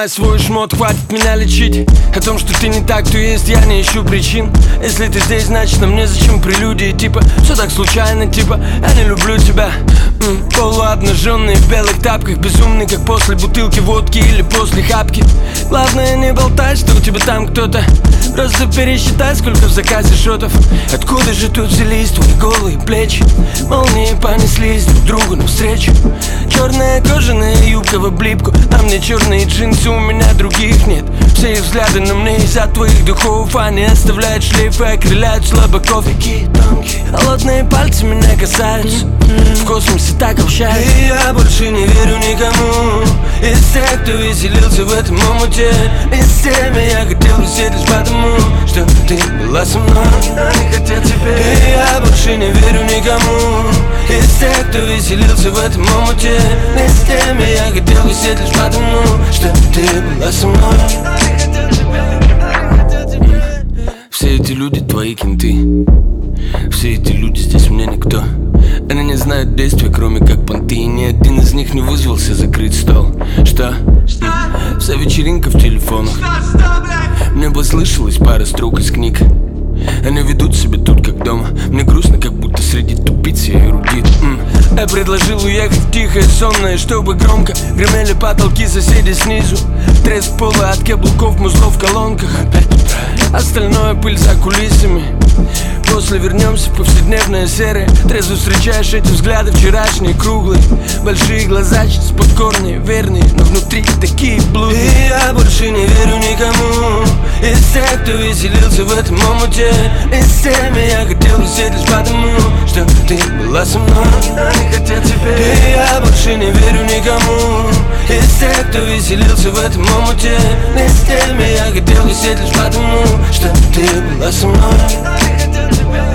Снимай свой шмот, хватит меня лечить. О том, что ты не так, то есть я не ищу причин. Если ты здесь, значит нам незачем прелюдии. Типа, все так случайно, типа, я не люблю тебя. Полуобнаженный в белых тапках, безумный, как после бутылки водки или после хапки. Главное не болтай, что у тебя там кто-то. Просто пересчитай, сколько в заказе шотов. Откуда же тут взялись твои голые плечи? Молнии понеслись друг другу навстречу. Черная кожаная юбка в облипку, на мне черные джинсы, у меня других нет. Все их взгляды на мне из-за твоих духов. Они оставляют шлейфы, окрыляют слабаков. Такие тонкие, холодные пальцы меня касаются. В космосе так общаются. И я больше не верю никому из тех, кто веселился в этом омуте. И с теми я хотел висеть лишь потому, что ты была со мной, но не хотел тебя. И я больше не верю никому из тех, кто веселился в этом омуте. И с теми я хотел висеть лишь потому, что ты была со мной. Все эти люди твои кенты. Все эти люди здесь мне никто. Они не знают действия, кроме как понты. И ни один из них не вызвался закрыть стол. Что? Вся вечеринка в телефонах. Мне послышалось пара строк из книг. Они ведут себя тут как дома. Мне грустно, как будто среди тупиц я эрудит. Я предложил уехать в тихое сонное, чтобы громко гремели потолки соседей снизу. Треск пола от каблуков, музлов в колонках. Остальное пыль за кулисами. После вернемся в повседневное серое. Трезво встречаешь эти взгляды вчерашние, круглые. Большие глаза, чуть покорные, верные, но внутри такие блудные. И я больше не верю никому из тех, кто веселился в этом омуте. И с теми я хотел висеть лишь потому, что ты была со мной, но не хотел тебя. И я больше не верю никому из тех, кто веселился в этом омуте. И с теми я хотел висеть лишь потому, что ты была со мной, но не хотел тебя.